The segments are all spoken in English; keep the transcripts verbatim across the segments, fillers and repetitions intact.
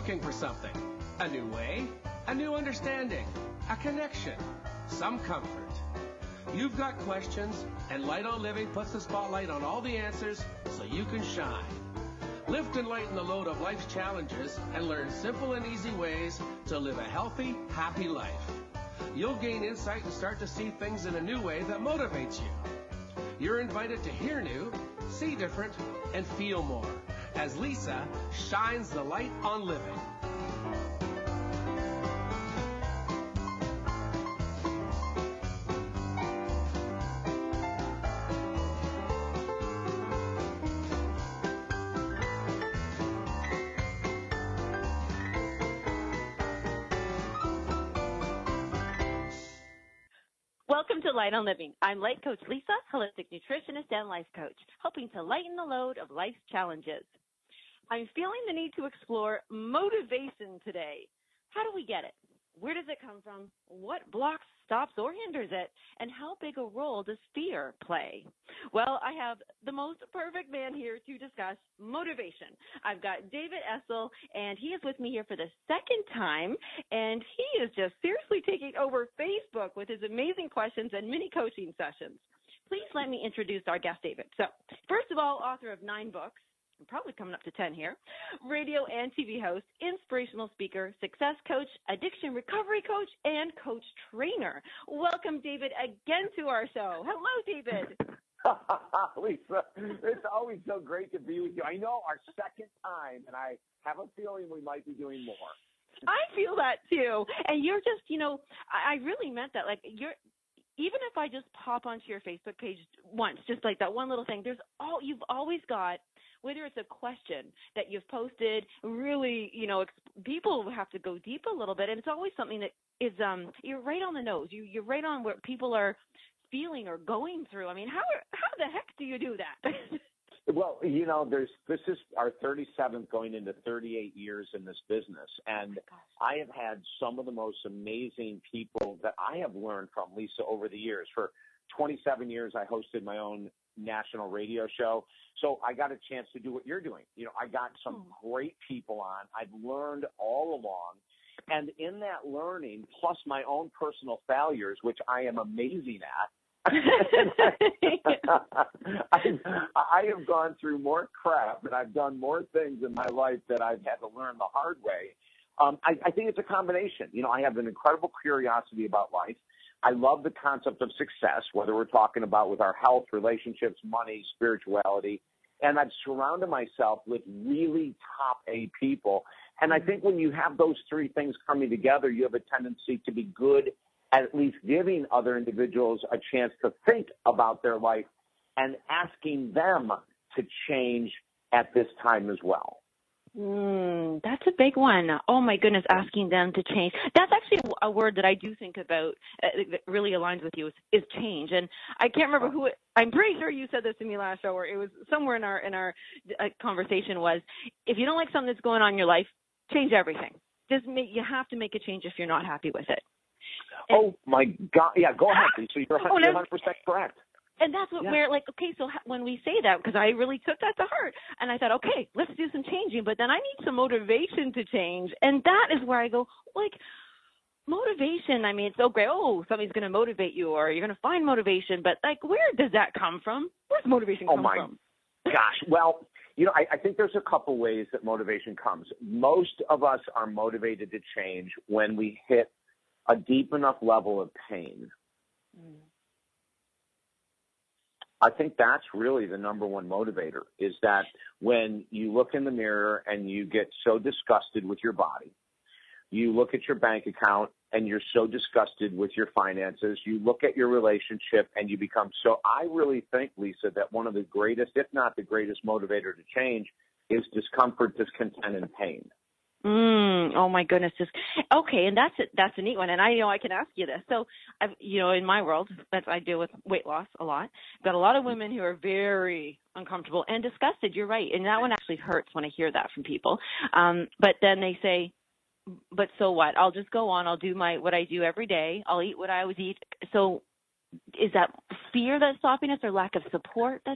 looking for something. A new way, a new understanding, a connection, some comfort. You've got questions, and Light on Living puts the spotlight on all the answers so you can shine. Lift and lighten the load of life's challenges and learn simple and easy ways to live a healthy, happy life. You'll gain insight and start to see things in a new way that motivates you. You're invited to hear new, see different, and feel more as Lisa shines the light on living. Welcome to Light on Living. I'm Light Coach Lisa, holistic nutritionist and life coach, helping to lighten the load of life's challenges. I'm feeling the need to explore motivation today. How do we get it? Where does it come from? What blocks, stops, or hinders it? And how big a role does fear play? Well, I have the most perfect man here to discuss motivation. I've got David Essel, and he is with me here for the second time, and he is just seriously taking over Facebook with his amazing questions and mini coaching sessions. Please let me introduce our guest, David. So, first of all, author of nine books. I'm probably coming up to ten here, radio and T V host, inspirational speaker, success coach, addiction recovery coach, and coach trainer. Welcome, David, again to our show. Hello, David. Lisa, it's always so great to be with you. I know our second time, and I have a feeling we might be doing more. I feel that, too. And you're just, you know, I, I really meant that. Like, you're, even if I just pop onto your Facebook page once, just like that one little thing, there's all, you've always got, whether it's a question that you've posted, really, you know, people have to go deep a little bit, and it's always something that is, um, you're right on the nose. You, you're right on what people are feeling or going through. I mean, how how the heck do you do that? Well, you know, there's this is our thirty-seventh going into thirty-eight years in this business, and oh I have had some of the most amazing people that I have learned from, Lisa, over the years. For twenty-seven years, I hosted my own national radio show, so I got a chance to do what you're doing. You know, I got some oh. great people on. I've learned all along, and in that learning, plus my own personal failures, which I am amazing at, I, I have gone through more crap and I've done more things in my life that I've had to learn the hard way. Um, I, I think it's a combination. You know, I have an incredible curiosity about life. I love the concept of success, whether we're talking about with our health, relationships, money, spirituality. And I've surrounded myself with really top A people. And I think when you have those three things coming together, you have a tendency to be good at least giving other individuals a chance to think about their life and asking them to change at this time as well. Mm, that's a big one. Oh, my goodness, asking them to change. That's actually a word that I do think about uh, that really aligns with you is, is change. And I can't remember who it, I'm pretty sure you said this to me last show, or it was somewhere in our in our uh, conversation was, if you don't like something that's going on in your life, change everything. Just make, you have to make a change if you're not happy with it. And, oh, my God. Yeah, go ahead. So you're, oh, you're one hundred percent correct. And that's what yeah. we're like, okay, so when we say that, because I really took that to heart, and I thought, okay, let's do some changing, but then I need some motivation to change. And that is where I go, like, motivation, I mean, it's so great. Oh, somebody's going to motivate you, or you're going to find motivation, but, like, where does that come from? Where's motivation come oh my from? Gosh, well, you know, I, I think there's a couple ways that motivation comes. Most of us are motivated to change when we hit a deep enough level of pain. Mm. I think that's really the number one motivator, is that when you look in the mirror and you get so disgusted with your body, you look at your bank account and you're so disgusted with your finances, you look at your relationship and you become so, I really think, Lisa, that one of the greatest, if not the greatest motivator to change is discomfort, discontent, and pain. Mm, oh my goodness. Just, okay. And that's, a, that's a neat one. And I know I can ask you this. So I've, you know, in my world, that's, I deal with weight loss a lot. I've got a lot of women who are very uncomfortable and disgusted. You're right. And that one actually hurts when I hear that from people. Um, but then they say, but so what? I'll just go on. I'll do my, what I do every day. I'll eat what I always eat. So is that fear that's stopping us, or lack of support that's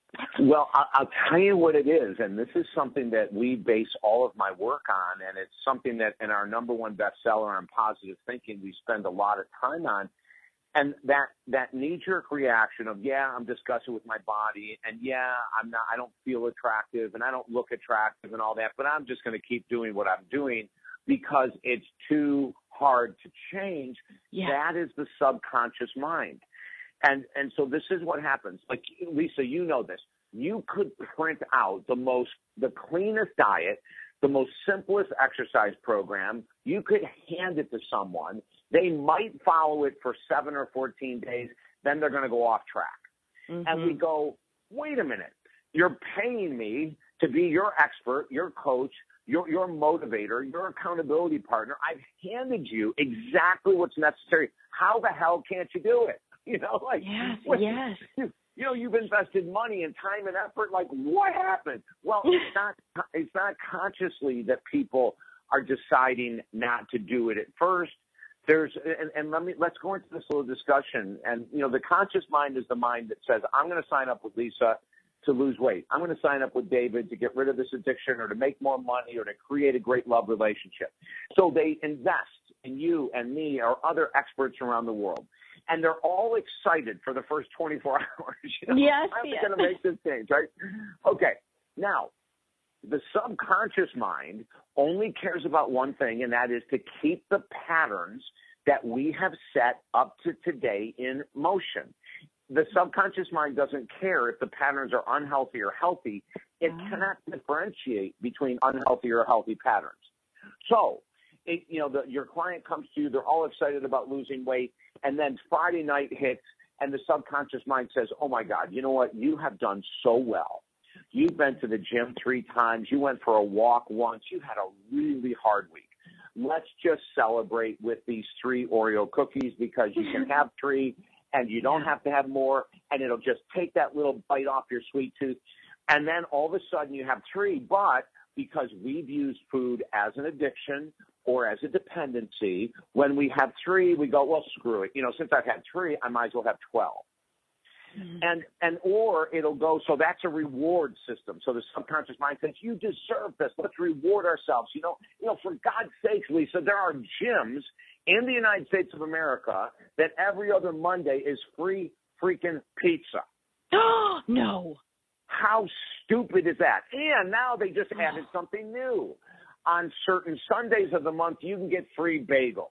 Well, I'll tell you what it is, and this is something that we base all of my work on, and it's something that in our number one bestseller on positive thinking we spend a lot of time on. And that, that knee-jerk reaction of, yeah, I'm discussing with my body, and yeah, I'm not, I don't feel attractive, and I don't look attractive and all that, but I'm just going to keep doing what I'm doing because it's too hard to change. Yeah. That is the subconscious mind. And, and so this is what happens. Like, Lisa, you know this. You could print out the most, the cleanest diet, the most simplest exercise program. You could hand it to someone. They might follow it for seven or fourteen days. Then they're going to go off track. Mm-hmm. And we go, wait a minute. You're paying me to be your expert, your coach, your, your motivator, your accountability partner. I've handed you exactly what's necessary. How the hell can't you do it? You know, like, yes, what, yes. You, you know, you've invested money and time and effort. Like, what happened? Well, it's not, it's not consciously that people are deciding not to do it at first. There's, and, and let me, let's go into this little discussion. And, you know, the conscious mind is the mind that says, I'm going to sign up with Lisa to lose weight. I'm going to sign up with David to get rid of this addiction or to make more money or to create a great love relationship. So they invest in you and me or other experts around the world. And they're all excited for the first twenty-four hours. You know, yes, I'm yes. going to make this change, right? Okay. Now, the subconscious mind only cares about one thing, and that is to keep the patterns that we have set up to today in motion. The subconscious mind doesn't care if the patterns are unhealthy or healthy. It oh. cannot differentiate between unhealthy or healthy patterns. So, it, you know, the, your client comes to you, they're all excited about losing weight, and then Friday night hits, and the subconscious mind says, oh, my God, you know what? You have done so well. You've been to the gym three times. You went for a walk once. You had a really hard week. Let's just celebrate with these three Oreo cookies because you can have three and you don't have to have more, and it'll just take that little bite off your sweet tooth. And then all of a sudden you have three, but because we've used food as an addiction or as a dependency, when we have three, we go, well, screw it. You know, since I've had three, I might as well have twelve. Mm-hmm. And, and, or it'll go, so that's a reward system. So the subconscious mind says, you deserve this. Let's reward ourselves. You know, you know, for God's sakes, Lisa, there are gyms in the United States of America that every other Monday is free freaking pizza. Oh, no. How stupid is that? And now they just added something new. On certain Sundays of the month, you can get free bagels.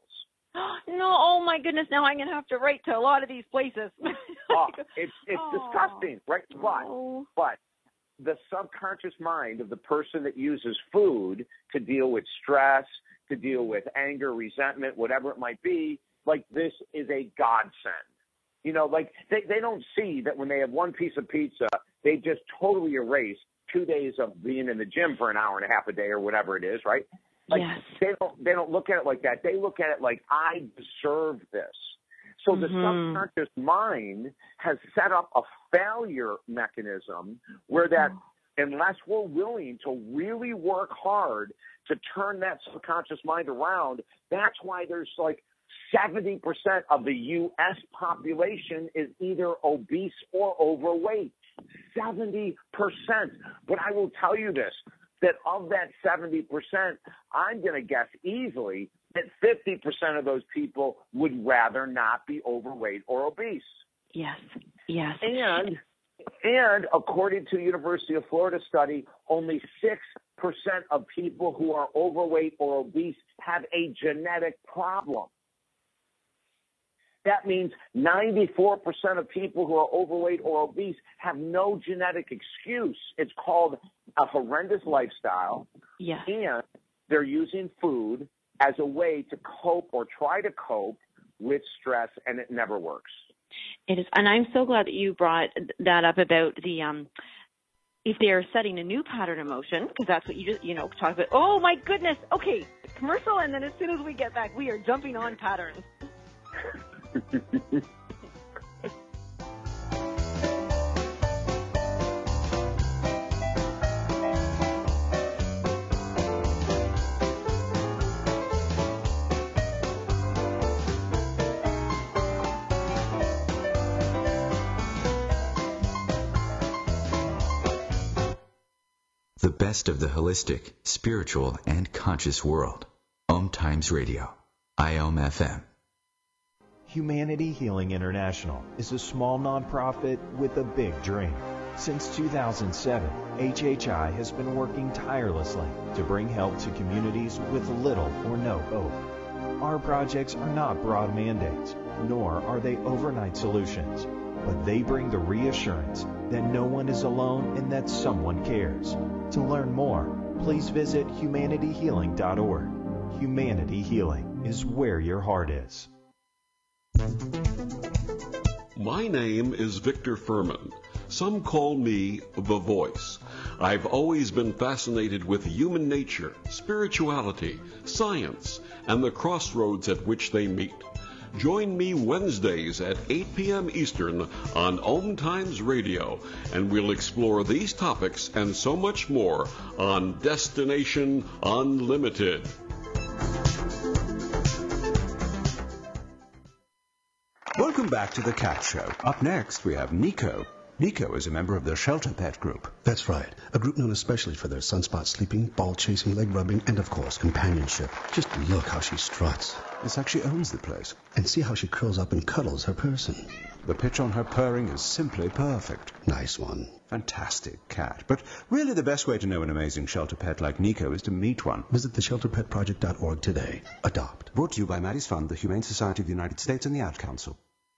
No, oh my goodness, now I'm going to have to write to a lot of these places. oh, it's it's oh. disgusting, right? But, oh. but the subconscious mind of the person that uses food to deal with stress, to deal with anger, resentment, whatever it might be, like this is a godsend. You know, like they, they don't see that when they have one piece of pizza, they just totally erase two days of being in the gym for an hour and a half a day or whatever it is, right? Like yes. they don't they don't look at it like that. They look at it like, I deserve this. So mm-hmm. the subconscious mind has set up a failure mechanism where that unless we're willing to really work hard to turn that subconscious mind around, that's why there's like seventy percent of the U S population is either obese or overweight. seventy percent. But I will tell you this, that of that seventy percent, I'm going to guess easily that fifty percent of those people would rather not be overweight or obese. Yes, yes. And, and according to the University of Florida study, only six percent of people who are overweight or obese have a genetic problem. That means ninety-four percent of people who are overweight or obese have no genetic excuse. It's called a horrendous lifestyle. Yes. And they're using food as a way to cope or try to cope with stress, and it never works. It is. And I'm so glad that you brought that up about the, um, if they're setting a new pattern in motion, because that's what you just, you know, talk about. Oh, my goodness. Okay, commercial, and then as soon as we get back, we are jumping on patterns. The best of the holistic, spiritual, and conscious world. Om Times Radio. I O M F M. Humanity Healing International is a small nonprofit with a big dream. Since two thousand seven, H H I has been working tirelessly to bring help to communities with little or no hope. Our projects are not broad mandates, nor are they overnight solutions, but they bring the reassurance that no one is alone and that someone cares. To learn more, please visit humanity healing dot org. Humanity Healing is where your heart is. My name is Victor Furman. Some call me The Voice. I've always been fascinated with human nature, spirituality, science, and the crossroads at which they meet. Join me Wednesdays at eight p.m. Eastern on Om Times Radio, and we'll explore these topics and so much more on Destination Unlimited. Welcome back to The Cat Show. Up next, we have Nico. Nico is a member of the Shelter Pet Group. That's right. A group known especially for their sunspot sleeping, ball chasing, leg rubbing, and of course, companionship. Just look how she struts. It's like she owns the place. And see how she curls up and cuddles her person. The pitch on her purring is simply perfect. Nice one. Fantastic cat. But really the best way to know an amazing shelter pet like Nico is to meet one. Visit the shelter pet project dot org today. Adopt. Brought to you by Maddie's Fund, the Humane Society of the United States, and the Ad Council.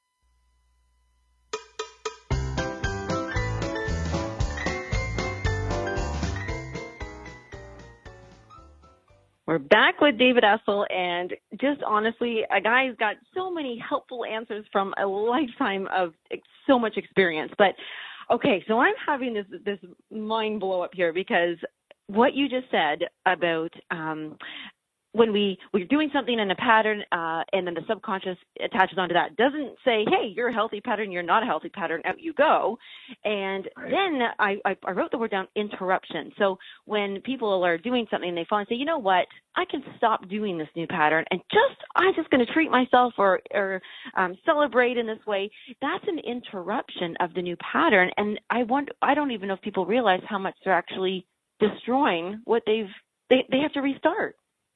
We're back with David Essel, and just honestly, a guy who's got so many helpful answers from a lifetime of so much experience. But, okay, so I'm having this this mind blow up here because what you just said about um, when we, we're doing something in a pattern uh, and then the subconscious attaches onto that, doesn't say, hey, you're a healthy pattern, you're not a healthy pattern, out you go. And then I, I, I wrote the word down, interruption. So when people are doing something, they fall and say, you know what, I can stop doing this new pattern and just, I'm just going to treat myself or, or um, celebrate in this way. That's an interruption of the new pattern. And I wonder, I don't even know if people realize how much they're actually destroying what they've, they, they have to restart.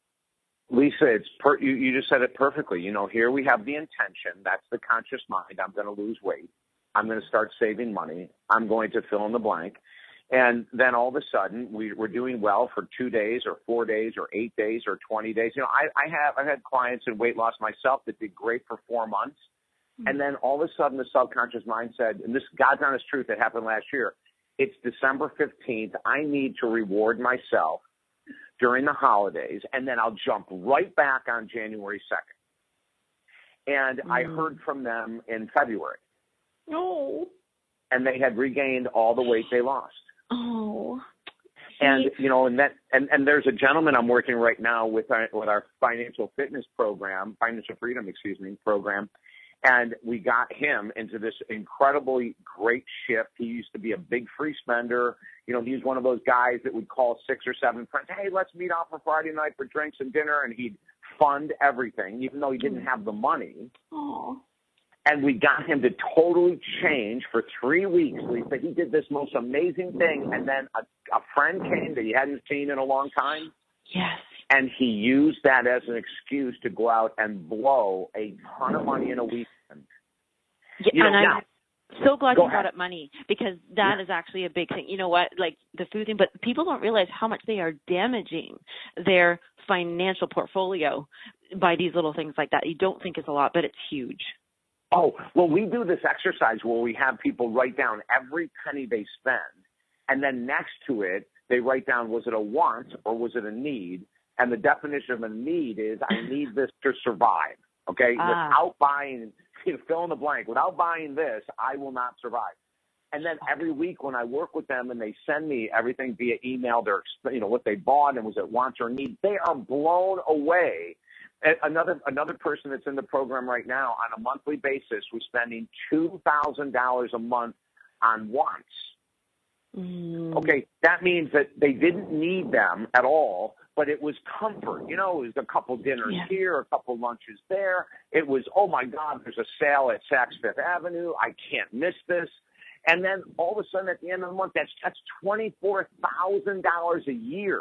Lisa, it's per, you, you just said it perfectly. You know, here we have the intention. That's the conscious mind. I'm going to lose weight. I'm going to start saving money. I'm going to fill in the blank. And then all of a sudden, we, we're doing well for two days or four days or eight days or twenty days. You know, I, I have I've had clients in weight loss myself that did great for four months. Mm-hmm. And then all of a sudden, the subconscious mind said, and this God's honest truth that happened last year, it's December fifteenth. I need to reward myself during the holidays, and then I'll jump right back on January second. And mm. I heard from them in February. Oh. And they had regained all the weight they lost. Oh. And, you know, and that, and, and there's a gentleman I'm working right now with our, with our financial fitness program, financial freedom, excuse me, program. And we got him into this incredibly great shift. He used to be a big free spender. You know, he was one of those guys that would call six or seven friends, hey, let's meet out for Friday night for drinks and dinner. And he'd fund everything, even though he didn't have the money. Aww. And we got him to totally change for three weeks, Lisa. He did this most amazing thing. And then a, a friend came that he hadn't seen in a long time. Yes. And he used that as an excuse to go out and blow a ton of money in a weekend. Yeah, you know, and now, I'm so glad you ahead. brought up money, because that yeah. is actually a big thing. You know what, like the food thing, but people don't realize how much they are damaging their financial portfolio by these little things like that. You don't think it's a lot, but it's huge. Oh, well, we do this exercise where we have people write down every penny they spend, and then next to it, they write down, was it a want or was it a need? And the definition of a need is I need this to survive, okay? Ah. Without buying, you know, fill in the blank, without buying this, I will not survive. And then every week when I work with them and they send me everything via email, their, you know, what they bought and was it wants or needs, they are blown away. Another another person that's in the program right now on a monthly basis was spending two thousand dollars a month on wants. Mm. Okay, that means that they didn't need them at all, but it was comfort. You know, it was a couple dinners yeah. here, a couple lunches there. It was, oh, my God, there's a sale at Saks Fifth Avenue. I can't miss this. And then all of a sudden at the end of the month, that's, that's twenty-four thousand dollars a year.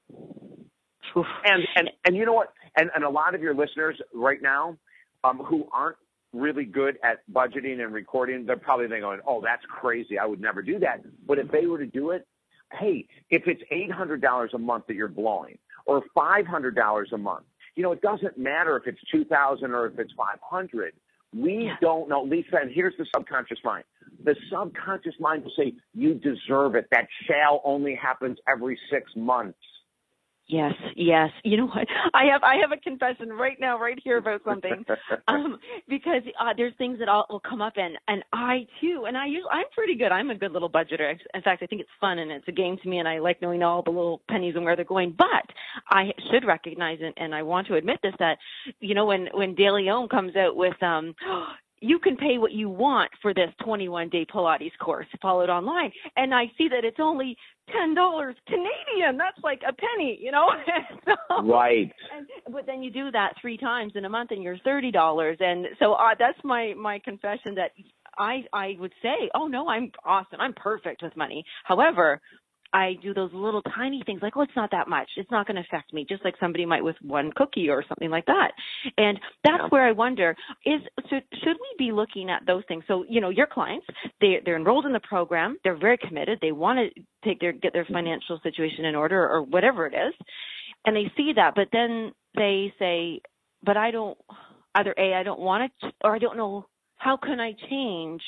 Oof. And, and, and you know what? And, and a lot of your listeners right now, um, who aren't really good at budgeting and recording, they're probably thinking, oh, that's crazy. I would never do that. But if they were to do it, hey, if it's eight hundred dollars a month that you're blowing or five hundred dollars a month, you know, it doesn't matter if it's two thousand dollars or if it's five hundred dollars. We yeah. don't know. Lisa, and here's the subconscious mind. The subconscious mind will say, you deserve it. That shall only happens every six months. Yes, yes. You know what? I have I have a confession right now, right here about something, um, because uh, there's things that all will come up, and and I too, and I usually I'm pretty good. I'm a good little budgeter. In fact, I think it's fun and it's a game to me, and I like knowing all the little pennies and where they're going. But I should recognize it, and I want to admit this, that you know when when De Leon comes out with um. you can pay what you want for this twenty-one day Pilates course, follow it online. And I see that it's only ten dollars Canadian. That's like a penny, you know? so, right. And, but then you do that three times in a month and you're thirty dollars. And so uh, that's my, my confession that I, I would say, oh no, I'm awesome. I'm perfect with money. However, I do those little tiny things like, oh, it's not that much. It's not going to affect me, just like somebody might with one cookie or something like that. And that's yeah. where I wonder, is should, should we be looking at those things? So, you know, your clients, they, they're enrolled in the program. They're very committed. They want to take their get their financial situation in order or whatever it is. And they see that, but then they say, but I don't, either A, I don't want it, or I don't know, how can I change?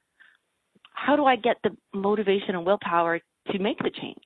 How do I get the motivation and willpower to make the change?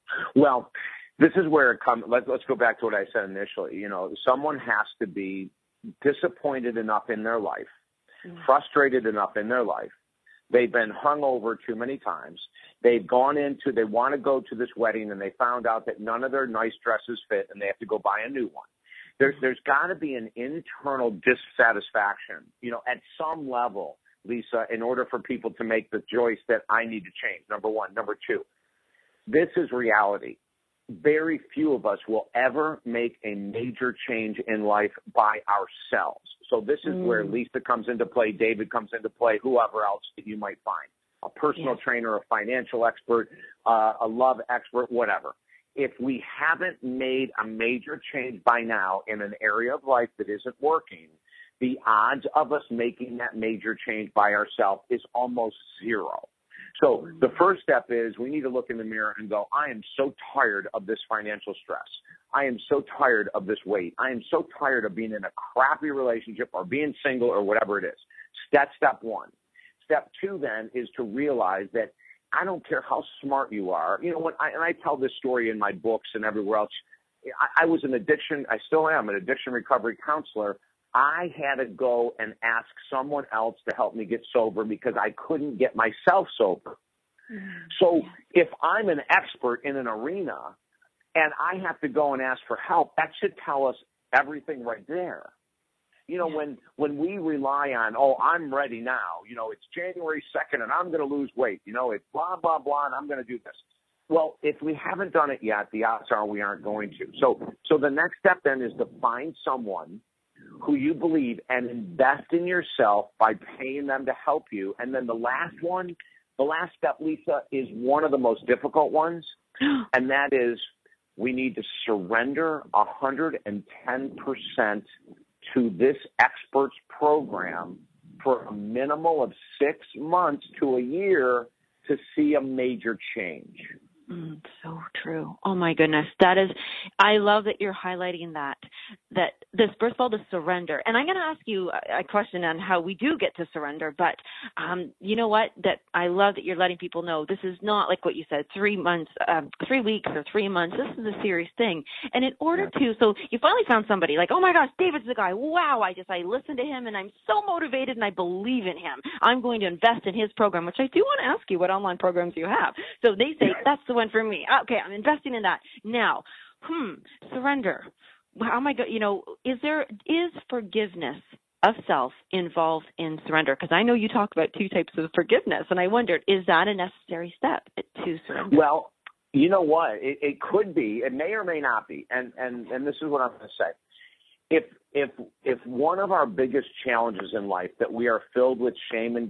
Well, this is where it comes. Let's, let's go back to what I said initially. You know, someone has to be disappointed enough in their life, mm-hmm. frustrated enough in their life. They've been hung over too many times. They've gone into, they want to go to this wedding and they found out that none of their nice dresses fit and they have to go buy a new one. There's, there's got to be an internal dissatisfaction, you know, at some level, Lisa, in order for people to make the choice that I need to change. Number one. Number two. This is reality. Very few of us will ever make a major change in life by ourselves. So this is mm. where Lisa comes into play, David comes into play, whoever else that you might find, a personal yeah. trainer, a financial expert, uh, a love expert, whatever. If we haven't made a major change by now in an area of life that isn't working, the odds of us making that major change by ourselves is almost zero. So the first step is we need to look in the mirror and go, I am so tired of this financial stress. I am so tired of this weight. I am so tired of being in a crappy relationship or being single or whatever it is. That's step one. Step two then is to realize that I don't care how smart you are. You know, when I, and I tell this story in my books and everywhere else. I, I was an addiction, I still am an addiction recovery counselor. I had to go and ask someone else to help me get sober because I couldn't get myself sober. Mm-hmm. So if I'm an expert in an arena and I have to go and ask for help, that should tell us everything right there. You know, yeah. when, when we rely on, oh, I'm ready now, you know, it's January second and I'm going to lose weight, you know, it's blah, blah, blah, and I'm going to do this. Well, if we haven't done it yet, the odds are we aren't going to. So, so the next step then is to find someone who you believe and invest in yourself by paying them to help you. And then the last one, the last step, Lisa, is one of the most difficult ones. And that is we need to surrender one hundred ten percent to this experts program for a minimum of six months to a year to see a major change. Mm, so true. Oh my goodness. That is, I love that you're highlighting that, that this, first of all, the surrender. And I'm going to ask you a, a question on how we do get to surrender, but um, you know what, that I love that you're letting people know this is not like what you said, three months, um, three weeks or three months. This is a serious thing. And in order to, so you finally found somebody like, oh my gosh, David's the guy. Wow. I just, I listened to him and I'm so motivated and I believe in him. I'm going to invest in his program, which I do want to ask you what online programs you have. So they say, that's the one for me. Okay, I'm investing in that. Now, hmm, surrender. How am I going, you know, is there, is forgiveness of self involved in surrender? Because I know you talk about two types of forgiveness, and I wondered, is that a necessary step to surrender? Well, you know what? It, it could be. It may or may not be. And, and, and this is what I'm going to say. If, if, if one of our biggest challenges in life that we are filled with shame and guilt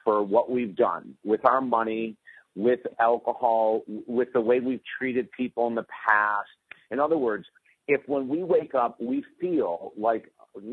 for what we've done with our money, with alcohol, with the way we've treated people in the past. In other words, if when we wake up we feel like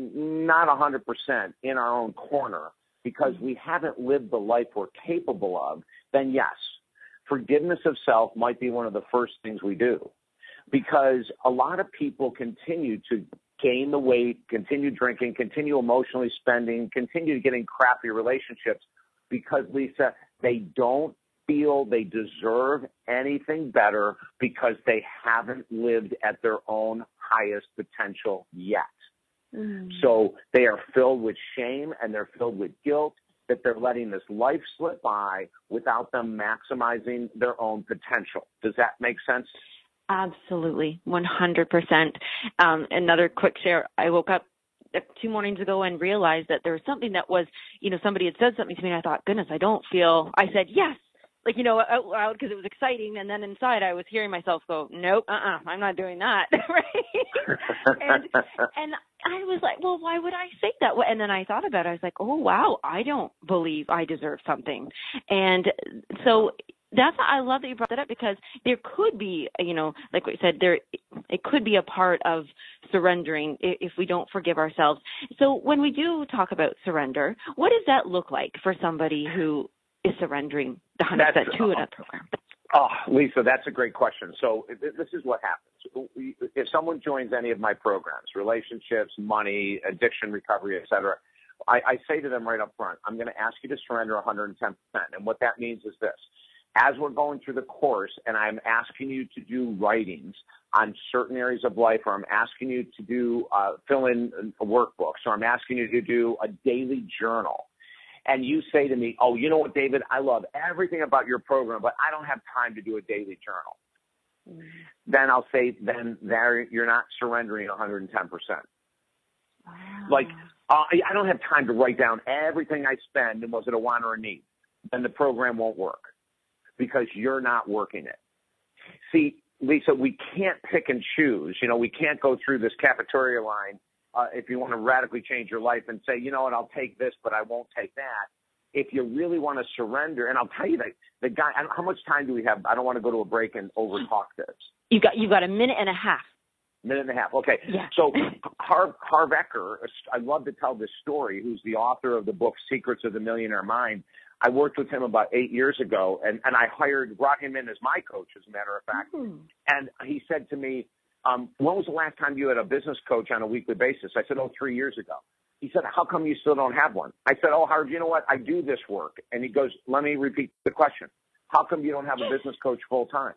not one hundred percent in our own corner because we haven't lived the life we're capable of, then yes, forgiveness of self might be one of the first things we do. Because a lot of people continue to gain the weight, continue drinking, continue emotionally spending, continue getting crappy relationships because, Lisa, they don't feel they deserve anything better because they haven't lived at their own highest potential yet. Mm. So they are filled with shame and they're filled with guilt that they're letting this life slip by without them maximizing their own potential. Does that make sense? Absolutely, one hundred percent. Um, another quick share. I woke up two mornings ago and realized that there was something that was, you know, somebody had said something to me and I thought, goodness, I don't feel, I said yes, like, you know, out loud because it was exciting. And then inside I was hearing myself go, nope, uh-uh, I'm not doing that. Right? and, and I was like, well, why would I say that? And then I thought about it. I was like, oh, wow, I don't believe I deserve something. And so that's, I love that you brought that up because there could be, you know, like we said, there, it could be a part of surrendering if we don't forgive ourselves. So when we do talk about surrender, what does that look like for somebody who is surrendering the one hundred percent to another program? Oh, Lisa, that's a great question. So this is what happens. If someone joins any of my programs, relationships, money, addiction recovery, et cetera, I, I say to them right up front, I'm going to ask you to surrender one hundred ten percent. And what that means is this. As we're going through the course and I'm asking you to do writings on certain areas of life, or I'm asking you to do uh, fill in workbooks, or I'm asking you to do a daily journal, and you say to me, oh, you know what, David, I love everything about your program, but I don't have time to do a daily journal. Mm-hmm. Then I'll say, then there you're not surrendering one hundred ten percent. Wow. Like, uh, I don't have time to write down everything I spend, and was it a want or a need? Then the program won't work. Because you're not working it. See, Lisa, we can't pick and choose. You know, we can't go through this cafeteria line uh, if you want to radically change your life and say, you know what, I'll take this, but I won't take that. If you really want to surrender, and I'll tell you that the guy, how much time do we have? I don't want to go to a break and overtalk this. You got, you've got a minute and a half. Minute and a half. Okay. Yeah. So Harv, Harv Eker, I love to tell this story, who's the author of the book Secrets of the Millionaire Mind. I worked with him about eight years ago, and, and I hired, brought him in as my coach, as a matter of fact. Mm-hmm. And he said to me, um, when was the last time you had a business coach on a weekly basis? I said, oh, three years ago. He said, how come you still don't have one? I said, oh, Harv, you know what? I do this work. And he goes, let me repeat the question. How come you don't have a business coach full time?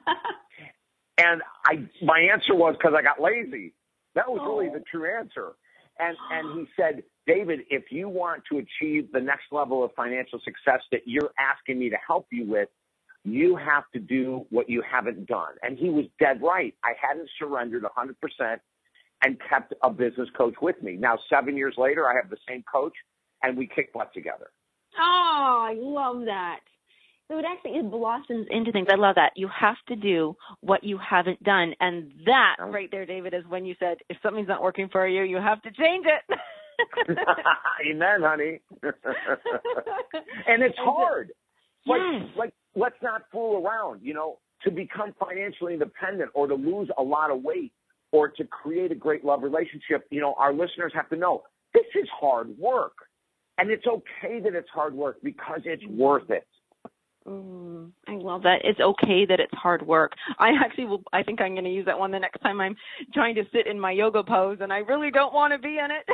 And I, my answer was because I got lazy. That was really the true answer. And, and he said, David, if you want to achieve the next level of financial success that you're asking me to help you with, you have to do what you haven't done. And he was dead right. I hadn't surrendered one hundred percent and kept a business coach with me. Now, seven years later, I have the same coach, and we kick butt together. Oh, I love that. So it actually it blossoms into things. I love that. You have to do what you haven't done. And that right there, David, is when you said, if something's not working for you, you have to change it. Amen, honey. And it's hard. Like, yes. like, let's not fool around. You know, to become financially independent or to lose a lot of weight or to create a great love relationship, you know, our listeners have to know this is hard work. And it's okay that it's hard work because it's worth it. Mm, I love that. It's okay that it's hard work. I actually will, I think I'm going to use that one the next time I'm trying to sit in my yoga pose and I really don't want to be in it.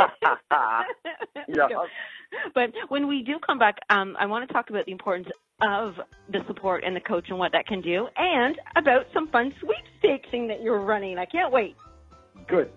Yeah. But when we do come back, um, I want to talk about the importance of the support and the coach and what that can do, and about some fun sweepstakes thing that you're running. I can't wait. Good.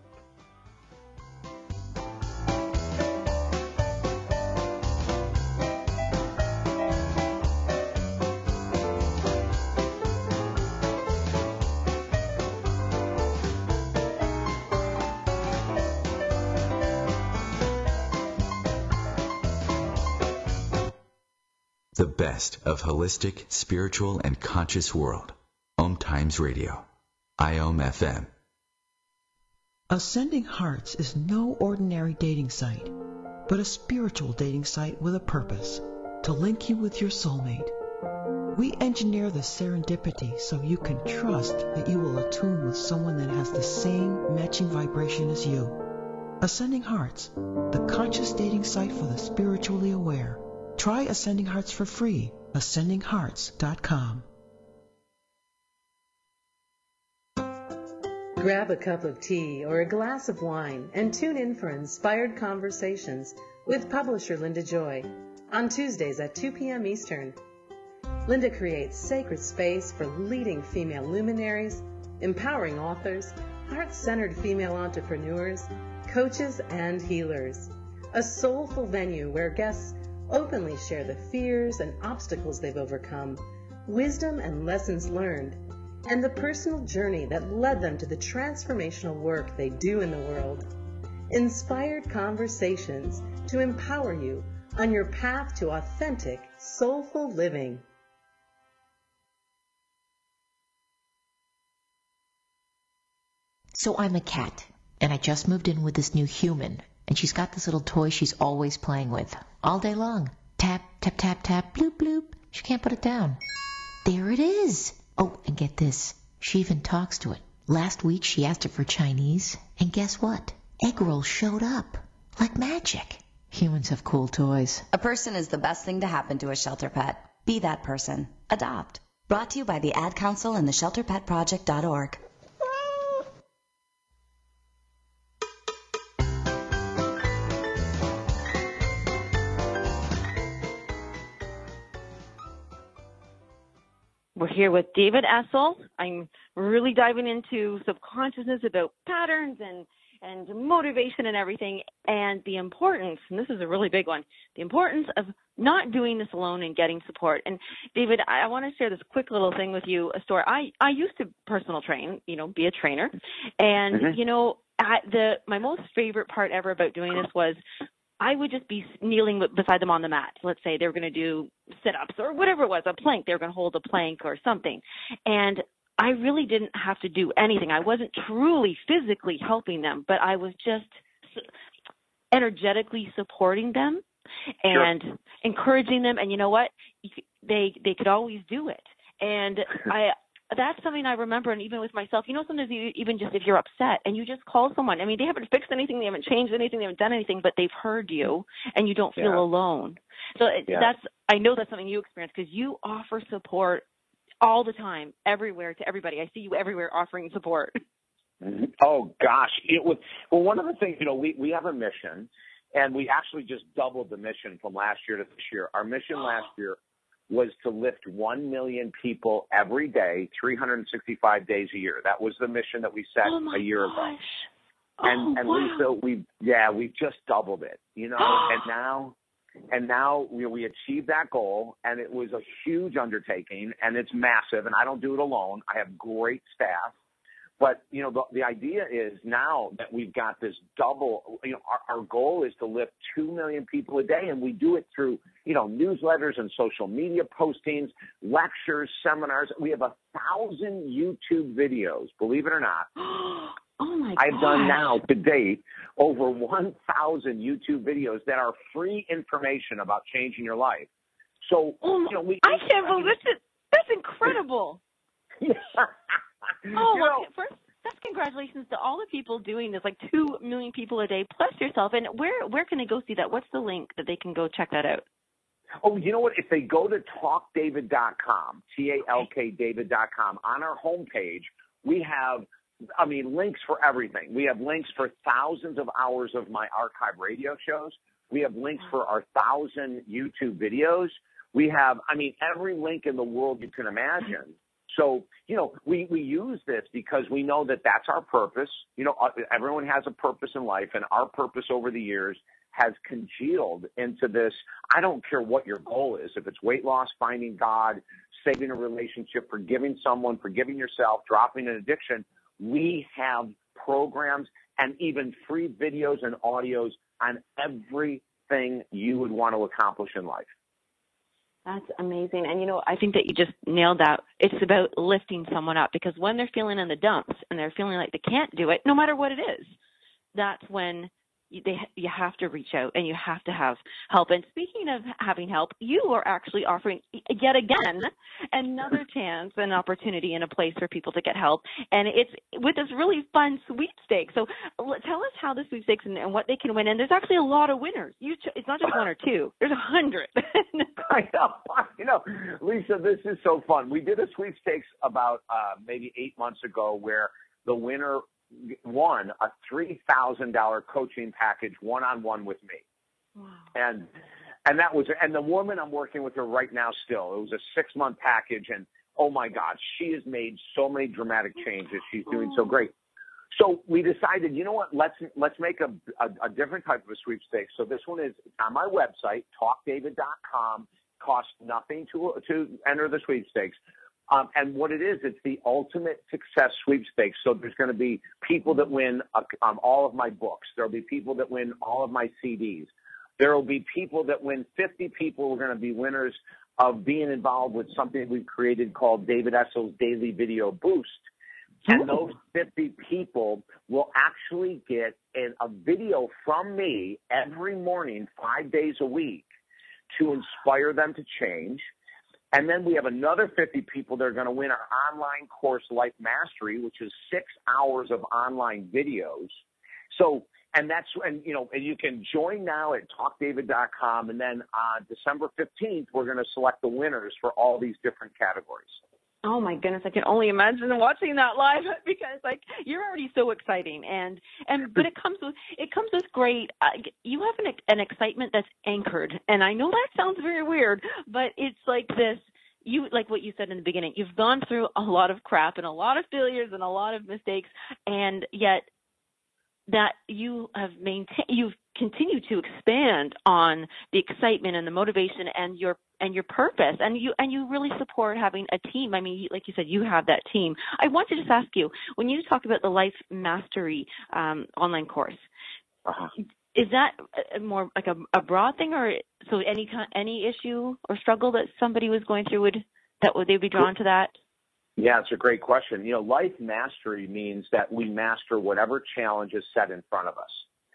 The best of holistic, spiritual, and conscious world. Om Times Radio. I O M F M. Ascending Hearts is no ordinary dating site, but a spiritual dating site with a purpose. to link you with your soulmate. We engineer the serendipity so you can trust that you will attune with someone that has the same matching vibration as you. Ascending Hearts, the conscious dating site for the spiritually aware. Try Ascending Hearts for free. ascending hearts dot com. Grab a cup of tea or a glass of wine and tune in for Inspired Conversations with publisher Linda Joy on Tuesdays at two p.m. Eastern. Linda creates sacred space for leading female luminaries, empowering authors, heart-centered female entrepreneurs, coaches, and healers. A soulful venue where guests openly share the fears and obstacles they've overcome, wisdom and lessons learned, and the personal journey that led them to the transformational work they do in the world. Inspired Conversations to empower you on your path to authentic, soulful living. So I'm a cat, and I just moved in with this new human, and she's got this little toy she's always playing with, all day long. Tap, tap, tap, tap, bloop, bloop. She can't put it down. There it is. Oh, and get this. She even talks to it. Last week she asked it for Chinese, and guess what? Egg rolls showed up. Like magic. Humans have cool toys. A person is the best thing to happen to a shelter pet. Be that person. Adopt. Brought to you by the Ad Council and the shelter pet project dot org. We're here with David Essel. I'm really diving into subconsciousness about patterns and, and motivation and everything, and the importance, and this is a really big one, the importance of not doing this alone and getting support. And David, I, I want to share this quick little thing with you, a story. I, I used to personal train, you know, be a trainer. And, mm-hmm. you know, at the my most favorite part ever about doing this was I would just be kneeling beside them on the mat. Let's say they were going to do sit-ups or whatever it was, a plank. They were going to hold a plank or something. And I really didn't have to do anything. I wasn't truly physically helping them, but I was just energetically supporting them and sure. encouraging them. And you know what? They they could always do it. And I that's something I remember, and even with myself, you know, sometimes you, even just if you're upset and you just call someone, I mean, they haven't fixed anything, they haven't changed anything, they haven't done anything, but they've heard you and you don't feel yeah. alone. So yeah. that's, I know that's something you experience because you offer support all the time, everywhere, to everybody. I see you everywhere offering support. Mm-hmm. Oh, gosh. It was, well, one of the things, you know, we, we have a mission, and we actually just doubled the mission from last year to this year. Our mission last year was to lift one million people every day, three hundred sixty-five days a year. That was the mission that we set oh a year gosh. ago. And, oh, and wow. Lisa, we yeah, we've just doubled it, you know, and now and now we, we achieved that goal, and it was a huge undertaking, and it's massive, and I don't do it alone. I have great staff. But, you know, the, the idea is now that we've got this double, you know, our, our goal is to lift two million people a day, and we do it through, you know, newsletters and social media postings, lectures, seminars. We have a thousand YouTube videos, believe it or not. Oh, my God. I've done now to date over one thousand YouTube videos that are free information about changing your life. So, oh, you know, we. I can't believe it. That's incredible. Yeah. Oh, you well, know, first, that's congratulations to all the people doing this, like two million people a day, plus yourself. And where where can they go see that? What's the link that they can go check that out? Oh, you know what? If they go to talk david dot com, T A L K David dot com, on our homepage, we have, I mean, links for everything. We have links for thousands of hours of my archive radio shows. We have links for our thousand YouTube videos. We have, I mean, every link in the world you can imagine. So, you know, we, we use this because we know that that's our purpose. You know, everyone has a purpose in life, and our purpose over the years has congealed into this. I don't care what your goal is. If it's weight loss, finding God, saving a relationship, forgiving someone, forgiving yourself, dropping an addiction, we have programs and even free videos and audios on everything you would want to accomplish in life. That's amazing. And, you know, I think that you just nailed that. It's about lifting someone up, because when they're feeling in the dumps and they're feeling like they can't do it, no matter what it is, that's when you, they, you have to reach out and you have to have help. And speaking of having help, you are actually offering yet again another chance, an opportunity, and a place for people to get help. And it's with this really fun sweepstakes. So tell us how the sweepstakes and, and what they can win. And there's actually a lot of winners. You, it's not just one or two. There's a hundred. I know. You know, Lisa, this is so fun. We did a sweepstakes about uh, maybe eight months ago where the winner won a three thousand dollars coaching package one-on-one with me. Wow. And and that was, and the woman, I'm working with her right now still. It was a six-month package, and oh my God, she has made so many dramatic changes. She's doing so great. So we decided, you know what, let's let's make a, a, a different type of a sweepstakes. So this one is on my website, talk david dot com. Costs nothing to to enter the sweepstakes. Um, and what it is, it's the ultimate success sweepstakes. So there's going to be people that win uh, um, all of my books. There'll be people that win all of my C Ds. There will be people that win fifty people who are going to be winners of being involved with something we've created called David Essel's Daily Video Boost. And those fifty people will actually get an, a video from me every morning, five days a week, to inspire them to change. And then we have another fifty people that are going to win our online course, Life Mastery, which is six hours of online videos. So, and that's, and you know, and you can join now at talk david dot com. And then on December fifteenth, we're going to select the winners for all these different categories. Oh my goodness, I can only imagine watching that live because like you're already so exciting, and and but it comes with it comes with great. Uh, you have an an excitement that's anchored, and I know that sounds very weird, but it's like this. You like what you said in the beginning. You've gone through a lot of crap and a lot of failures and a lot of mistakes, and yet that you have maintained. You've continued to expand on the excitement and the motivation and your and your purpose, and you and you really support having a team. I mean, like you said, you have that team. I want to just ask you, when you talk about the Life Mastery um, online course, uh-huh. is that more like a, a broad thing, or so any any issue or struggle that somebody was going through would that would they be drawn to that? Yeah, it's a great question. You know, Life Mastery means that we master whatever challenge is set in front of us.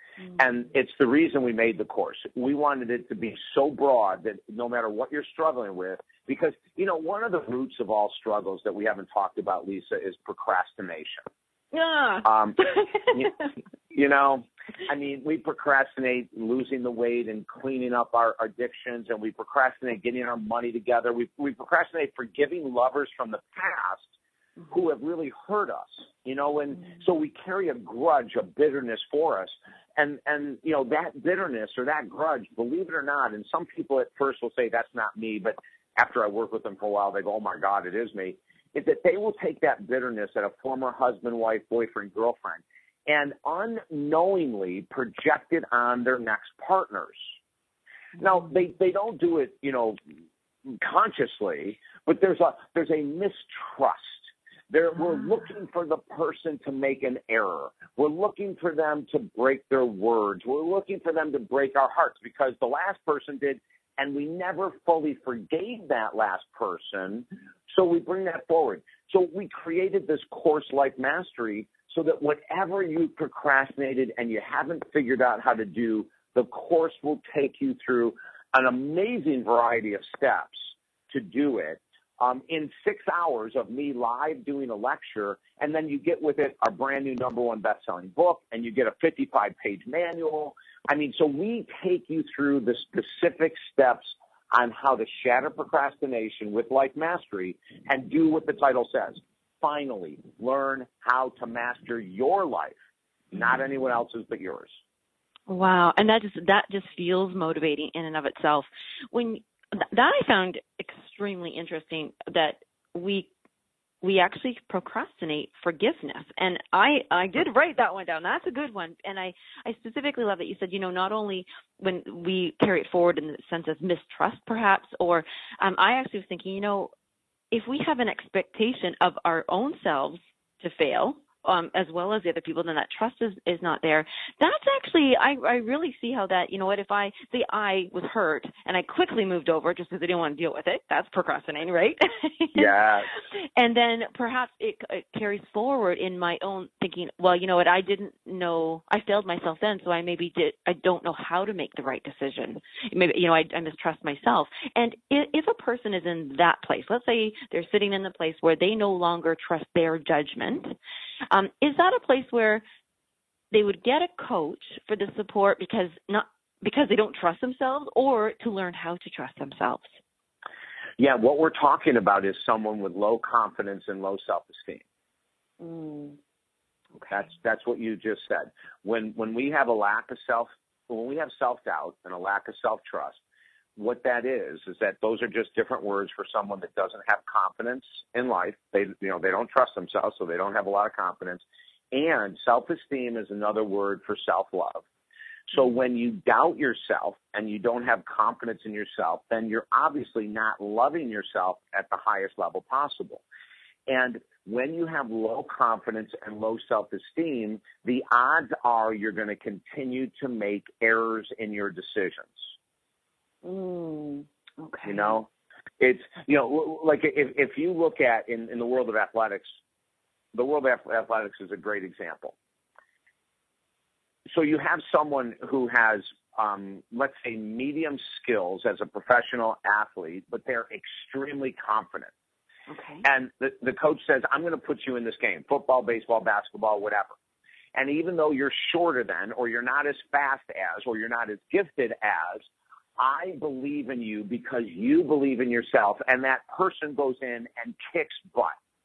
And it's the reason we made the course. We wanted it to be so broad that no matter what you're struggling with, because, you know, one of the roots of all struggles that we haven't talked about, Lisa, is procrastination. Yeah. Um, you, you know, I mean, we procrastinate losing the weight and cleaning up our addictions, and we procrastinate getting our money together. We, we procrastinate forgiving lovers from the past who have really hurt us, you know, and so we carry a grudge, a bitterness for us. And, and, you know, that bitterness or that grudge, believe it or not, and some people at first will say that's not me, but after I work with them for a while, they go, oh, my God, it is me, is that they will take that bitterness at a former husband, wife, boyfriend, girlfriend, and unknowingly project it on their next partners. Now, they, they don't do it, you know, consciously, but there's a there's a mistrust. There, we're looking for the person to make an error. We're looking for them to break their words. We're looking for them to break our hearts because the last person did, and we never fully forgave that last person, so we bring that forward. So we created this course, Life Mastery, so that whatever you procrastinated and you haven't figured out how to do, the course will take you through an amazing variety of steps to do it. Um, in six hours of me live doing a lecture, and then you get with it our brand new number one best-selling book, and you get a fifty-five page manual. I mean, so we take you through the specific steps on how to shatter procrastination with Life Mastery and do what the title says. Finally, learn how to master your life, not anyone else's but yours. Wow, and that just that just feels motivating in and of itself. When that I found extremely interesting that we we actually procrastinate forgiveness. And I, I did write that one down. That's a good one. And I, I specifically love that you said, you know, not only when we carry it forward in the sense of mistrust perhaps, or um, I actually was thinking, you know, if we have an expectation of our own selves to fail, um, as well as the other people, then that trust is, is not there. That's actually, I, I really see how that, you know what, if I, say I was hurt and I quickly moved over just because I didn't want to deal with it, that's procrastinating, right? Yeah. And then perhaps it, it carries forward in my own thinking, well, you know what, I didn't know, I failed myself then, so I maybe did, I don't know how to make the right decision. Maybe, you know, I, I mistrust myself. And if, if a person is in that place, let's say they're sitting in the place where they no longer trust their judgment, um, is that a place where they would get a coach for the support because not because they don't trust themselves, or to learn how to trust themselves? Yeah, what we're talking about is someone with low confidence and low self-esteem. Mm. Okay. That's that's what you just said. When when we have a lack of self, when we have self-doubt and a lack of self-trust, what that is is that those are just different words for someone that doesn't have confidence in life. They you know they don't trust themselves, so they don't have a lot of confidence. And self-esteem is another word for self-love. So when you doubt yourself and you don't have confidence in yourself, then you're obviously not loving yourself at the highest level possible. And when you have low confidence and low self-esteem, the odds are you're going to continue to make errors in your decisions. Mm, okay. You know, it's, you know, like if, if you look at in, in the world of athletics, the world of athletics is a great example. So you have someone who has, um, let's say, medium skills as a professional athlete, but they're extremely confident. Okay. And the, the coach says, I'm going to put you in this game, football, baseball, basketball, whatever. And even though you're shorter than, or you're not as fast as, or you're not as gifted as, I believe in you because you believe in yourself. And that person goes in and kicks butt.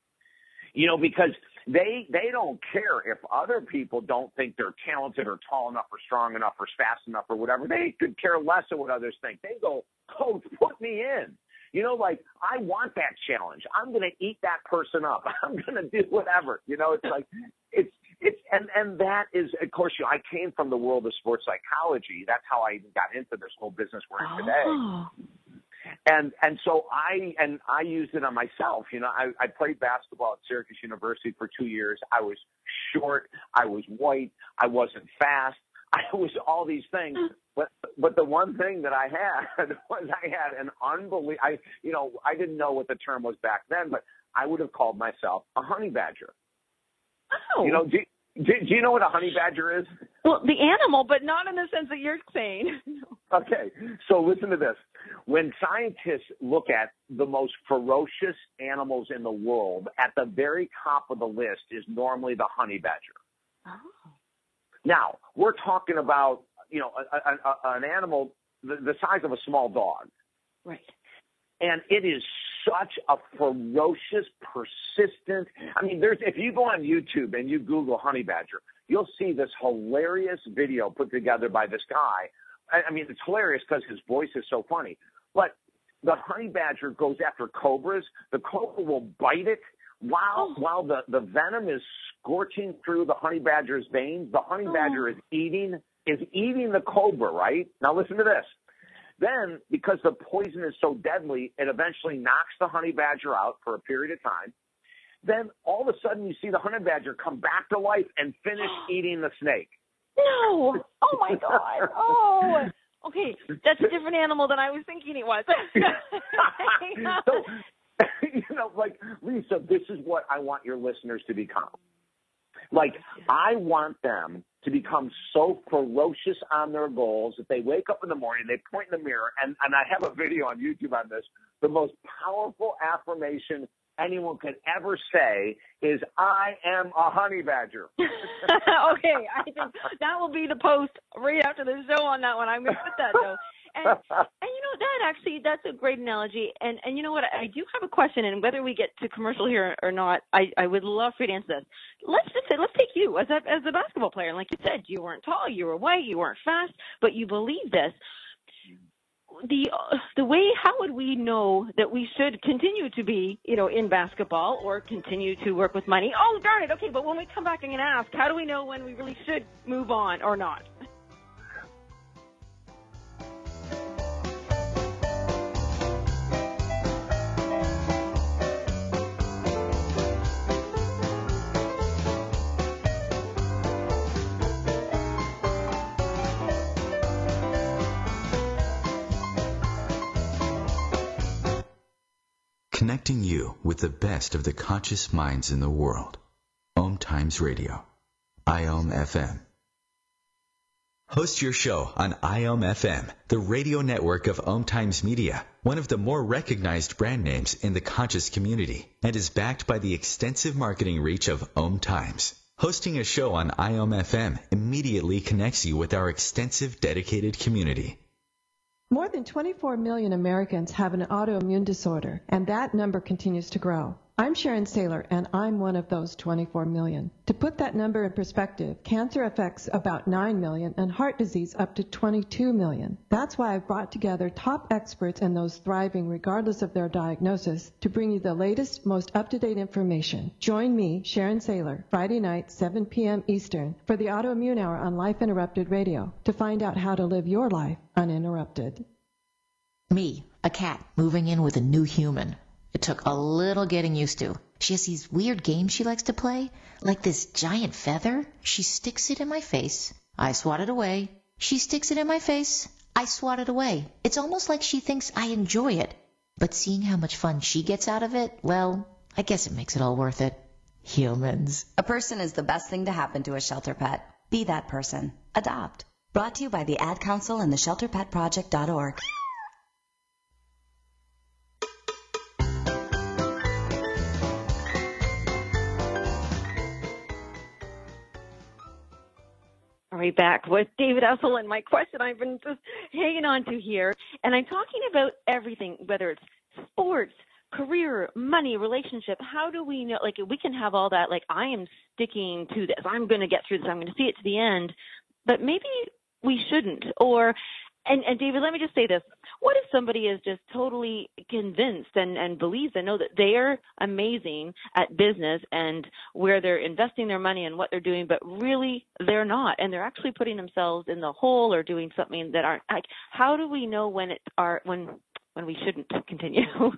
You know, because they they don't care if other people don't think they're talented or tall enough or strong enough or fast enough or whatever. They could care less of what others think. They go, coach, put me in. You know, like, I want that challenge. I'm going to eat that person up. I'm going to do whatever. You know, it's like, it's, it's, and, and that is, of course, you know, I came from the world of sports psychology. That's how I even got into this whole business we're in oh. today. And and so I and I used it on myself. You know, I, I played basketball at Syracuse University for two years. I was short. I was white. I wasn't fast. I was all these things. But but the one thing that I had was I had an unbelievable. I you know I didn't know what the term was back then, but I would have called myself a honey badger. Oh. You know, do, do, do you know what a honey badger is? Well, the animal, but not in the sense that you're saying. Okay, so listen to this. When scientists look at the most ferocious animals in the world, at the very top of the list is normally the honey badger. Oh. Now, we're talking about, you know, a, a, a, an animal the, the size of a small dog. Right. And it is such a ferocious, persistent. I mean, there's if you go on YouTube and you Google honey badger, you'll see this hilarious video put together by this guy. I mean, it's hilarious because his voice is so funny. But the honey badger goes after cobras. The cobra will bite it while oh. while the, the venom is scorching through the honey badger's veins. The honey badger oh. is eating is eating the cobra, right? Now listen to this. Then, because the poison is so deadly, it eventually knocks the honey badger out for a period of time. Then all of a sudden you see the honey badger come back to life and finish eating the snake. No! Oh my God! Oh, okay. That's a different animal than I was thinking it was. So, you know, like, Lisa, this is what I want your listeners to become. Like, I want them to become so ferocious on their goals that they wake up in the morning, they point in the mirror, and, and I have a video on YouTube on this. The most powerful affirmation anyone could ever say is, I am a honey badger. Okay, I think that will be the post right after the show on that one. I'm going to put that, though. And, and, you know, that actually, that's a great analogy. And, and you know what, I do have a question, and whether we get to commercial here or not, I, I would love for you to answer this. Let's just say, let's take you as a, as a basketball player. And like you said, you weren't tall, you were white, you weren't fast, but you believe this. The uh, the way, how would we know that we should continue to be, you know, in basketball or continue to work with money? Oh, darn it. Okay, but when we come back, I'm going to ask, how do we know when we really should move on or not? connecting you with the best of the conscious minds in the world. Om Times Radio, I O M F M. Host your show on I O M F M, the radio network of Om Times Media, one of the more recognized brand names in the conscious community, and is backed by the extensive marketing reach of Om Times. Hosting a show on I O M F M immediately connects you with our extensive dedicated community. More than twenty-four million Americans have an autoimmune disorder, and that number continues to grow. I'm Sharon Saylor, and I'm one of those twenty-four million. To put that number in perspective, cancer affects about nine million and heart disease up to twenty-two million. That's why I've brought together top experts and those thriving regardless of their diagnosis to bring you the latest, most up-to-date information. Join me, Sharon Saylor, Friday night, seven p.m. Eastern, for the Autoimmune Hour on Life Interrupted Radio to find out how to live your life uninterrupted. Me, a cat, moving in with a new human. It took a little getting used to. She has these weird games she likes to play, like this giant feather. She sticks it in my face. I swat it away. She sticks it in my face. I swat it away. It's almost like she thinks I enjoy it. But seeing how much fun she gets out of it, well, I guess it makes it all worth it. Humans. A person is the best thing to happen to a shelter pet. Be that person. Adopt. Brought to you by the Ad Council and the shelter pet project dot org. All right, back with David Essel, and my question I've been just hanging on to here. And I'm talking about everything, whether it's sports, career, money, relationship. How do we know, like, we can have all that, like, I am sticking to this. I'm going to get through this. I'm going to see it to the end. But maybe we shouldn't. Or, and, and David, let me just say this. What if somebody is just totally convinced and, and believes and know that they're amazing at business and where they're investing their money and what they're doing, but really they're not, and they're actually putting themselves in the hole or doing something that aren't, like, how do we know when it are, when, when we shouldn't continue?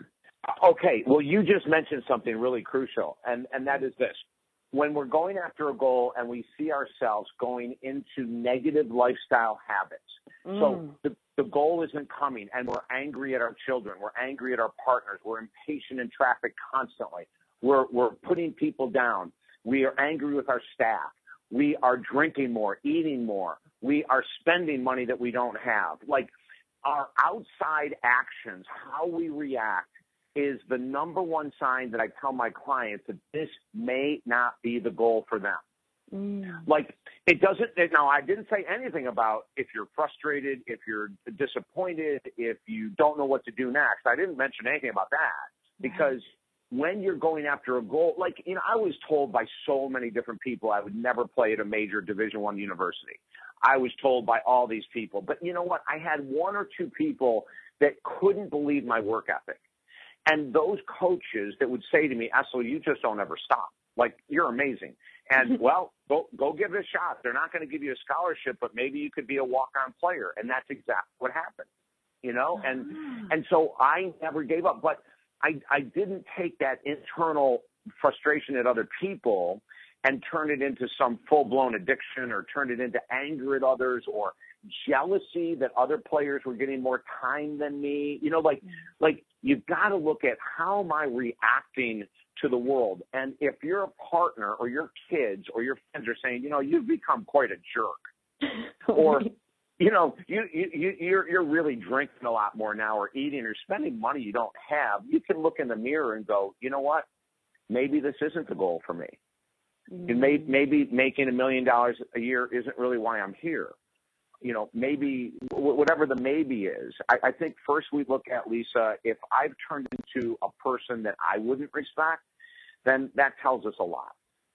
Okay. Well, you just mentioned something really crucial, and, and that is this. When we're going after a goal and we see ourselves going into negative lifestyle habits, mm. so the, the goal isn't coming and we're angry at our children, we're angry at our partners, we're impatient in traffic constantly, we're, we're putting people down, we are angry with our staff, we are drinking more, eating more, we are spending money that we don't have. Like, our outside actions, how we react, is the number one sign that I tell my clients that this may not be the goal for them. Mm. Like, it doesn't, now I didn't say anything about if you're frustrated, if you're disappointed, if you don't know what to do next. I didn't mention anything about that because when you're going after a goal, like, you know, I was told by so many different people I would never play at a major Division One university. I was told by all these people, but you know what? I had one or two people that couldn't believe my work ethic. And those coaches that would say to me, Essel, you just don't ever stop. Like, you're amazing. And, well, go go give it a shot. They're not going to give you a scholarship, but maybe you could be a walk-on player. And that's exactly what happened, you know? And and so I never gave up. But I, I didn't take that internal frustration at other people and turn it into some full-blown addiction or turn it into anger at others or jealousy that other players were getting more time than me. You know, like, like you've got to look at how am I reacting to the world. And if you're a partner or your kids or your friends are saying, you know, you've become quite a jerk or, you know, you, you, you're, you're really drinking a lot more now or eating or spending money you don't have, you can look in the mirror and go, you know what, maybe this isn't the goal for me. Mm-hmm. And may, maybe making a million dollars a year isn't really why I'm here. You know, maybe whatever the maybe is. I, I think first we look at, Lisa, if I've turned into a person that I wouldn't respect, then that tells us a lot.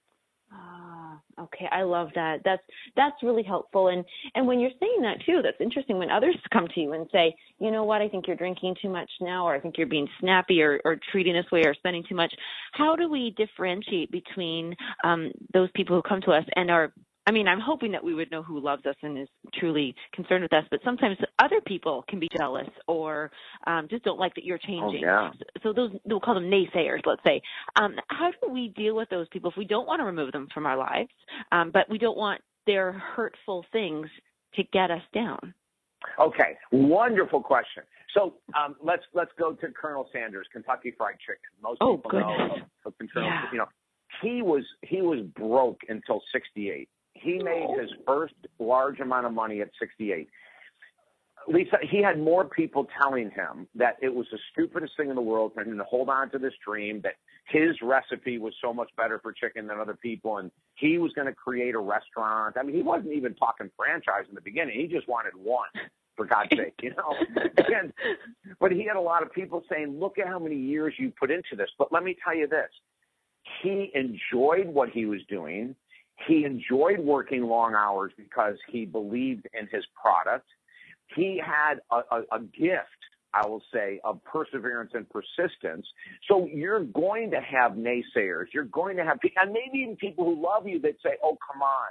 Ah, okay. I love that. That's, that's really helpful. And, and when you're saying that too, that's interesting when others come to you and say, you know what, I think you're drinking too much now, or I think you're being snappy or, or treating this way or spending too much. How do we differentiate between um, those people who come to us and are, I mean, I'm hoping that we would know who loves us and is truly concerned with us, but sometimes other people can be jealous or um, just don't like that you're changing. Oh, yeah. So those, we'll call them naysayers, let's say. Um, how do we deal with those people if we don't want to remove them from our lives, um, but we don't want their hurtful things to get us down? Okay, wonderful question. So um, let's let's go to Colonel Sanders, Kentucky Fried Chicken. Most oh, people goodness. know of Colonel. Yeah. You know, he was he was broke until sixty-eight. He made his first large amount of money at sixty-eight. Lisa, he had more people telling him that it was the stupidest thing in the world for him to hold on to this dream, that his recipe was so much better for chicken than other people, and he was going to create a restaurant. I mean, he wasn't even talking franchise in the beginning. He just wanted one, for God's sake, you know. And, but he had a lot of people saying, look at how many years you put into this. But let me tell you this. He enjoyed what he was doing. He enjoyed working long hours because he believed in his product. He had a, a, a gift, I will say, of perseverance and persistence. So you're going to have naysayers. You're going to have, and maybe even people who love you that say, oh, come on.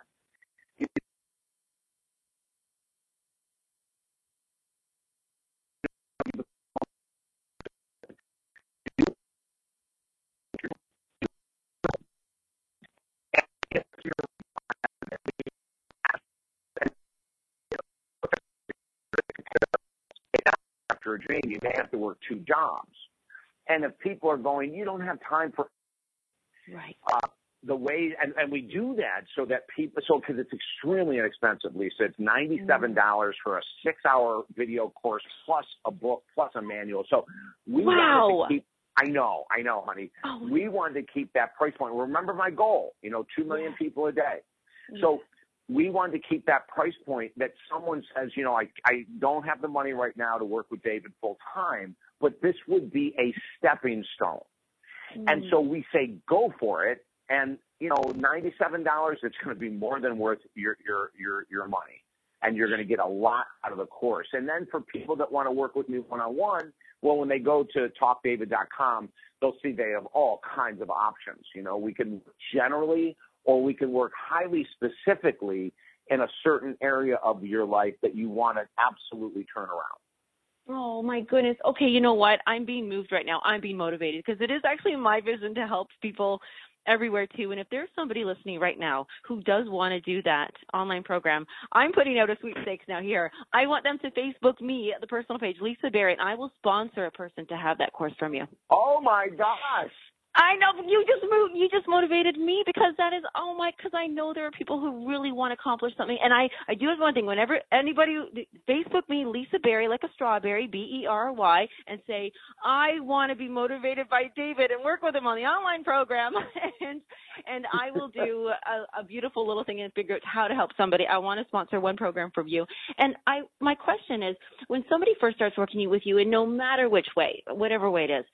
After a dream, you may have to work two jobs. And if people are going, you don't have time for right. Uh, the way, and, and we do that so that people, so because it's extremely inexpensive, Lisa. It's ninety-seven dollars mm. for a six-hour video course plus a book plus a manual. So we wow. wanted to keep, I know, I know, honey. Oh. We wanted to keep that price point. Remember my goal, you know, two million yeah. people a day. Yeah. So we wanted to keep that price point that someone says, you know, I, I don't have the money right now to work with David full time, but this would be a stepping stone. Mm. And so we say, go for it. And, you know, ninety-seven dollars, it's going to be more than worth your, your, your, your money. And you're going to get a lot out of the course. And then for people that want to work with me one-on-one, well, when they go to talk david dot com, they'll see they have all kinds of options. You know, we can generally, or we can work highly specifically in a certain area of your life that you want to absolutely turn around. Oh, my goodness. Okay, you know what? I'm being moved right now. I'm being motivated because it is actually my vision to help people everywhere, too. And if there's somebody listening right now who does want to do that online program, I'm putting out a sweepstakes now here. I want them to Facebook me at the personal page, Lisa Barrett, and I will sponsor a person to have that course from you. Oh, my gosh. I know you just moved, you just motivated me because that is, oh my, because I know there are people who really want to accomplish something. And I, I do have one thing. Whenever anybody, Facebook me, Lisa Berry, like a strawberry, B E R Y, and say, I want to be motivated by David and work with him on the online program. and and I will do a, a beautiful little thing and figure out how to help somebody. I want to sponsor one program from you. And I, my question is, when somebody first starts working with you, and no matter which way, whatever way it is,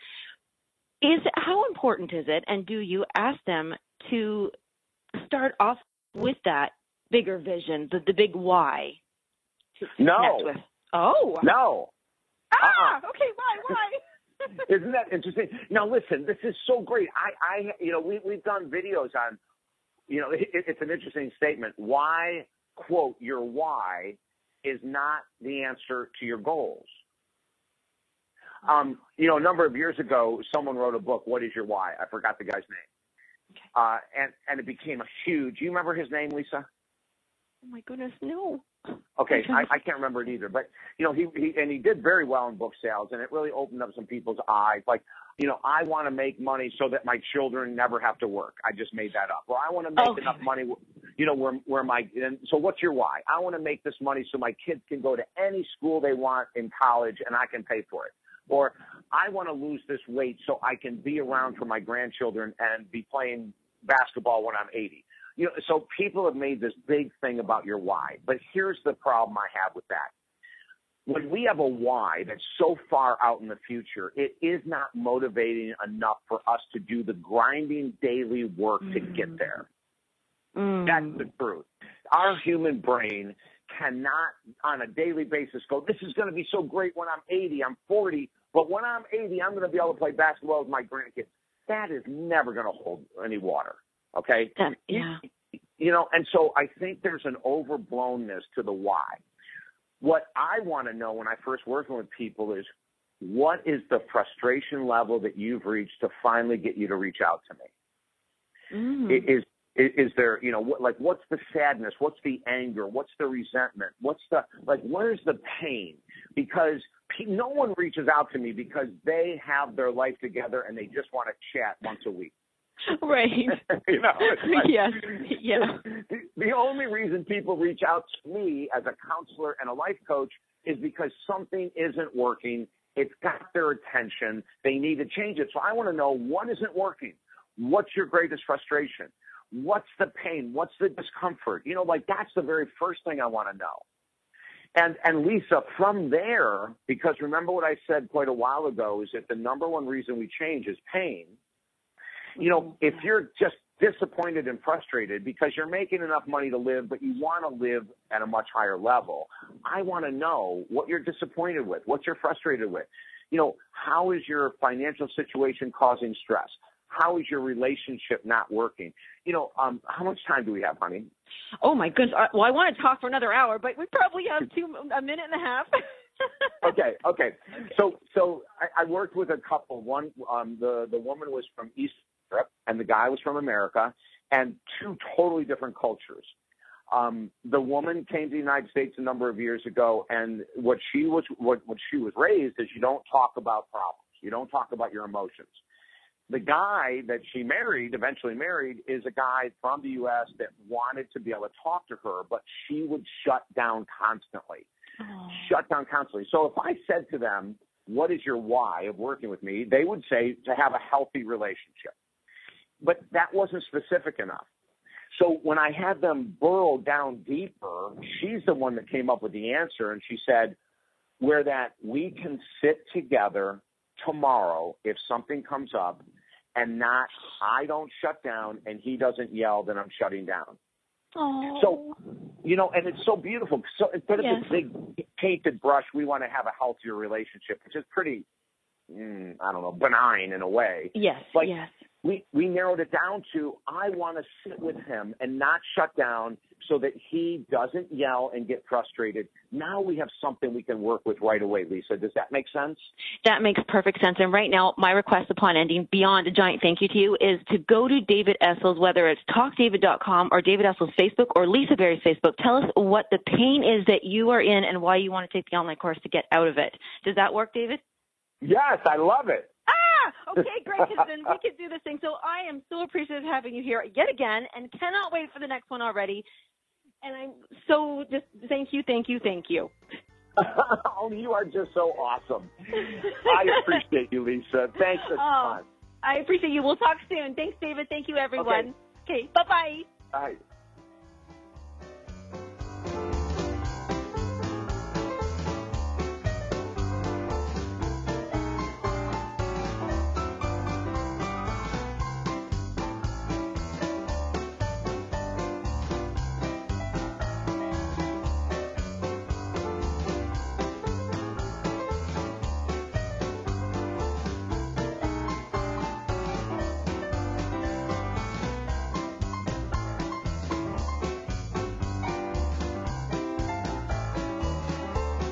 Is how important is it, and do you ask them to start off with that bigger vision, the, the big why? No. With? Oh. No. Ah, uh-uh. okay, why, why? Isn't that interesting? Now, listen, this is so great. I, I you know, we, we've done videos on, you know, it, it's an interesting statement. Why, quote, your why is not the answer to your goals. Um, you know, a number of years ago, someone wrote a book, What is Your Why? I forgot the guy's name. Okay. Uh, and, and it became a huge, you remember his name, Lisa? Oh my goodness, no. Okay, I, I can't remember it either. But, you know, he, he, and he did very well in book sales, and it really opened up some people's eyes. Like, you know, I want to make money so that my children never have to work. I just made that up. Or I want to make okay. enough money, you know, where, where my, and so what's your why? I want to make this money so my kids can go to any school they want in college and I can pay for it. Or I want to lose this weight so I can be around for my grandchildren and be playing basketball when I'm eighty. You know, so people have made this big thing about your why. But here's the problem I have with that. When we have a why that's so far out in the future, it is not motivating enough for us to do the grinding daily work mm. to get there. Mm. That's the truth. Our human brain cannot on a daily basis go, this is going to be so great when I'm eighty, I'm forty, but when I'm eighty, I'm going to be able to play basketball with my grandkids. That is never going to hold any water, okay? Yeah. You know, and so I think there's an overblownness to the why. What I want to know when I first working with people is, what is the frustration level that you've reached to finally get you to reach out to me? Mm. Is Is, is there, you know, what, like, what's the sadness? What's the anger? What's the resentment? What's the, like, where's the pain? Because pe- no one reaches out to me because they have their life together and they just want to chat once a week. Right. You know, it's like, yes. Yeah. The, the only reason people reach out to me as a counselor and a life coach is because something isn't working. It's got their attention. They need to change it. So I want to know, what isn't working? What's your greatest frustration? What's the pain? What's the discomfort? You know, like, that's the very first thing I want to know. And, and Lisa, from there, because remember what I said quite a while ago, is that the number one reason we change is pain. You know, if you're just disappointed and frustrated because you're making enough money to live, but you want to live at a much higher level, I want to know what you're disappointed with, what you're frustrated with. You know, how is your financial situation causing stress? How is your relationship not working? You know, um, how much time do we have, honey? Oh, my goodness. Well, I want to talk for another hour, but we probably have two, a minute and a half. okay, okay. So so I, I worked with a couple. One, um, the, the woman was from East Europe, and the guy was from America, and two totally different cultures. Um, the woman came to the United States a number of years ago, and what she was what, what she was raised is you don't talk about problems. You don't talk about your emotions. The guy that she married, eventually married, is a guy from the U S that wanted to be able to talk to her, but she would shut down constantly. Oh. Shut down constantly. So if I said to them, what is your why of working with me? They would say to have a healthy relationship. But that wasn't specific enough. So when I had them burrow down deeper, she's the one that came up with the answer, and she said, where that we can sit together tomorrow if something comes up, and not, I don't shut down and he doesn't yell, then I'm shutting down. Oh. So, you know, and it's so beautiful. So instead of yes. this big painted brush, we want to have a healthier relationship, which is pretty, mm, I don't know, benign in a way. Yes, like, yes. We, we narrowed it down to, I want to sit with him and not shut down so that he doesn't yell and get frustrated. Now we have something we can work with right away, Lisa. Does that make sense? That makes perfect sense. And right now, my request upon ending, beyond a giant thank you to you, is to go to David Essel's, whether it's talk david dot com or David Essel's Facebook or Lisa Berry's Facebook. Tell us what the pain is that you are in and why you want to take the online course to get out of it. Does that work, David? Yes, I love it. Ah, okay, great, because then we could do this thing. So I am so appreciative of having you here yet again and cannot wait for the next one already. And I'm so just thank you, thank you, thank you. Oh, you are just so awesome. I appreciate you, Lisa. Thanks a oh, ton. I appreciate you. We'll talk soon. Thanks, David. Thank you, everyone. Okay, okay, bye-bye. Bye.